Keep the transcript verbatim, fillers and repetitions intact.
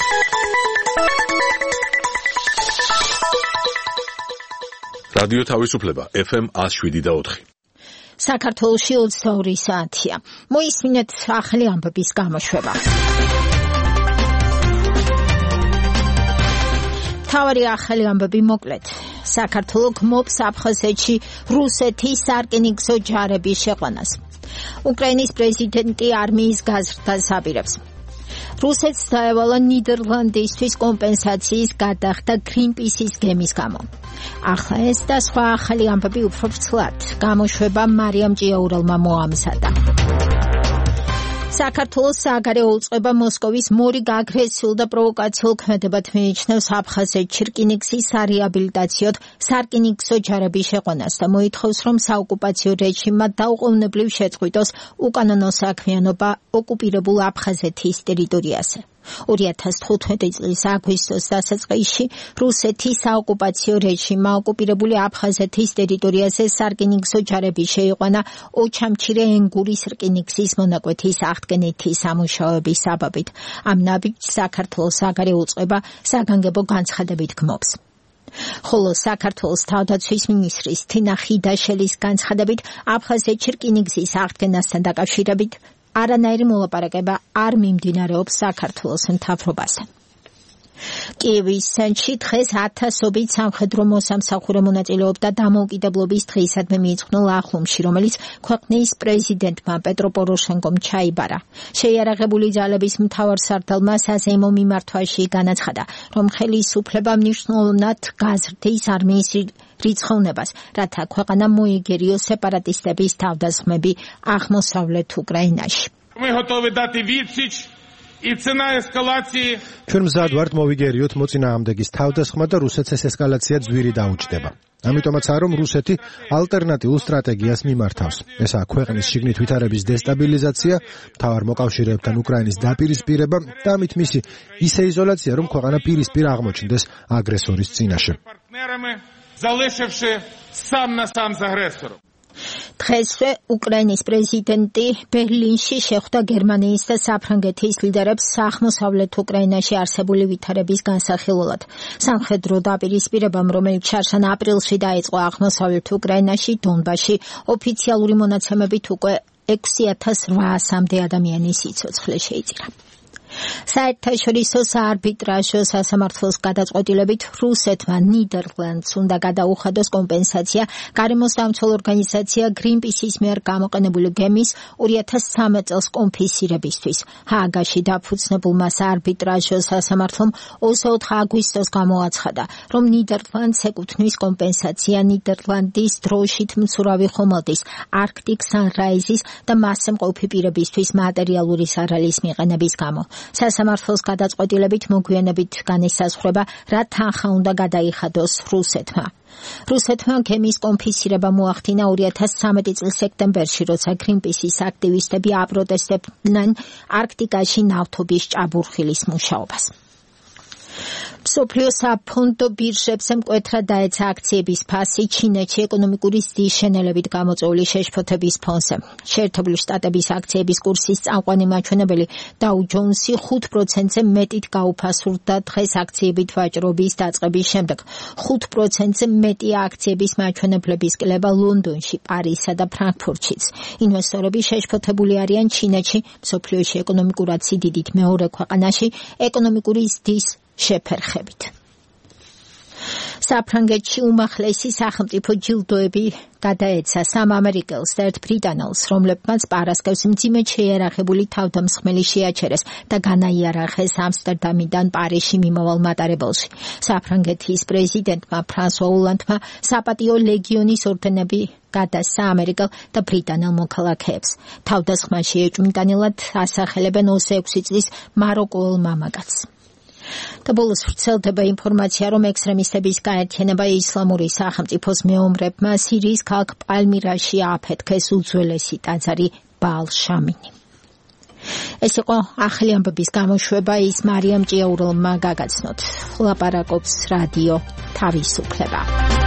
რადიო თავისუფლება ეფ ემ one oh seven და four. საქართველოში ოცდაორი საათია. მოისმინეთ ახალი ამბების გამოშვება. თავარი ახალი ამბები მოკლედ. საქართველო გმობს აფხაზეთში რუსეთის სარკინიგზო ჯარების შეყვანას. უკრაინის პრეზიდენტი არმიის გაზრდას აპირებს. რუსეთს დაევალა ნიდერლანდისთვის კომპენსაციის გადახდა გრინპისის გემის გამო. ახლა ეს და სხვა ახალი ამბები უფრო ვრცლად გამოშვება მარიამ ჭიაურელმა მოამზადა. საქართველოს სააგარეო უწყება მოსკოვის მორიგ აგრესიულ და პროვოკაციულ ქმედებად მიიჩნევს აფხაზეთში რკინიგზის სარეაბილიტაციოდ სარკინიგზო ჯარების შეყვანას და მოითხოვს, რომ საოკუპაციო რეჟიმმა დაუყოვნებლივ შეწყვიტოს უკანონო საქმიანობა ოკუპირებულ აფხაზეთის ტერიტორიაზე. ორი ათას თხუთმეტი წლის აგვისტოს დასაწყისში რუსეთის საოკუპაციო რეჟიმმა ოკუპირებული აფხაზეთის ტერიტორიაზე სარკინიგზო ჯარების შეიყვანა ოჩამჩირე ენგურის რკინიგზის მონაკვეთის აღდგენითი სამუშაოების საბაბით. ამ ნაბიჯს საქართველოს სააგარეო უწყება საგანგებო განცხადებით გმობს. ხოლო საქართველოს თავდაცვის მინისტრის თინა ხიდაშელის განცხადებით აფხაზეთში რკინიგზის აღდგენასთან დაკავშირებით არანაირი მოლაპარაკება არ მიმდინარეობს საქართველოს მთავრობასთან. კიევის ცენტრში დღეს ათასობით სამხედრო მოსამსახურე მონაწილეობდა დამოუკიდებლობის დღისადმი მიიძღვნილ ახლომში, რომელიც ქვეყნის პრეზიდენტმა პეტრო პოროშენკომ ჩაიბარა. შეიარაღებული ძალების მთავარსარდალმა საზეიმო მიმართვაში განაცხადა, რომ ხელისუფლება მნიშვნელოვნად გაზრდის არმიის რიცხოვნებას, რათა ქვეყანა მოიგერიოს სეპარატისტების თავდასხმები აღმოსავლეთ უკრაინაში. Мы готовы дать відсіч і ціна ескалації. ჩვენ მზად ვართ მოვიგერიოთ მოწინააღმდეგის თავდასხმა და რუსეთს ეს ესკალაცია ძვირი დაუჭდება. ამიტომაც არ რომ რუსეთი ალტერნატიულ სტრატეგიას მიმართავს. ესაა ქვეყნის შიგნით ვითარების დესტაბილიზაცია, მთავარ მოკავშირეებთან უკრაინის დაპირისპირება და ამით მისი ისე იზოლაცია, რომ ქვეყანა პირისპირ აღმოჩნდეს აგრესორის წინაშე. залишивши сам на сам з агресором. დღესვე უკრაინის პრეზიდენტი ბერლინში შეხვდა გერმანიის და საფრანგეთის ლიდერებს აღმოსავლეთ უკრაინაში არსებული ვითარების განსახილველად. სამხედრო დაპირისპირებამ, რომელიც შარშან აპრილში დაიწყო აღმოსავლეთ უკრაინაში, დონბასში, ოფიციალური მონაცემებით უკვე ექვსი ათას რვაასამდე ადამიანის სიცოცხლე შეიწირა. საერთაშორისო საარბიტრაჟო სასამართლოს გადაწყვეტილებით რუსეთმა ნიდერლანდს უნდა გადაუხადოს კომპენსაცია გარემოს დამცველ ორგანიზაცია გრინპისის მიერ გამოყენებული გემის ორი ათას ცხრამეტ წელს კონფისკირებისთვის. ჰააგაში დაფუძნებულმა საარბიტრაჟო სასამართლომ ოცდაოთხი აგვისტოს გამოაცხადა, რომ ნიდერლანდს ეკუთვნის კომპენსაცია ნიდერლანდის დროშით მცურავი ხომალდის, არქტიკ სანრაიზის და მასზე მყოფი პირებისთვის მატერიალური ზარალის მიყენების გამო. სასამართლოს გადაწყვეტილებით მოგვიანებით განისაზღვრება, რა თანხა უნდა გადაიხადოს რუსეთმა. რუსეთმა გემის კონფისკირება მოახდინა ორი ათას ცხრამეტი წლის სექტემბერში, როცა გრინპისის აქტივისტები აპროტესტებდნენ არქტიკაში ნავთობის ჭაბურხილის მუშაობას. მსოფლიო საფონდო ბირჟებზე მკვეთრად დაეცა აქციების ფასი ჩინეთში ეკონომიკური ზრდის შენელებით გამოწვეული შეშფოთების ფონზე. შეერთებული შტატების აქციების კურსის წამყვანი მაჩვენებელი დაუ ჯონსი ხუთ პროცენტზე მეტით გაუფასურდა დღეს აქციებით ვაჭრობის დაწყების შემდეგ. ხუთ პროცენტზე მეტი აქციების მაჩვენებლების კლება ლონდონში, პარიზსა და ფრანკფურტშიც. ინვესტორები შეშფოთებული არიან ჩინეთში, მსოფლიოში ეკონომიკურად სიდიდით მეორე ქვეყანაში, ეკონომიკური ზრდის შეფერხებით. საფრანგეთში უმაღლესი სახელმწიფო ჯილდოები გადაეცა სამ ამერიკელს და ერთ ბრიტანელს, რომლებმაც პარასკევს მძიმედ შეიარაღებული თავდამსხმელი შეაჩერეს და განაიარაღეს ამსტერდამიდან პარიზში მიმავალ მატარებელში. საფრანგეთის პრეზიდენტმა ფრანსუა ოლანდმა საპატიო ლეგიონის ორდენები გადასცა ამერიკელ და ბრიტანელ მოქალაქეებს. თავდასხმაში ეჭვმიტანილად ასახელებენ ოცდაექვსი წლის მაროკოელ მამაკაცს. და ბოლოს ვრცელდება ინფორმაცია, რომ ექსტრემისტების გაერთიანება ისლამური სახელმწიფოს მეომრებმა სირიის ქალაქ პალმირაში ააფეთქეს უძველესი ტაძარი ბაალ შამინი. ეს იყო ახალი ამბების გამოშვება, ის მარიამ ჭიაურელმა გაგაცნოთ. ლაპარაკობს რადიო თავისუფლება.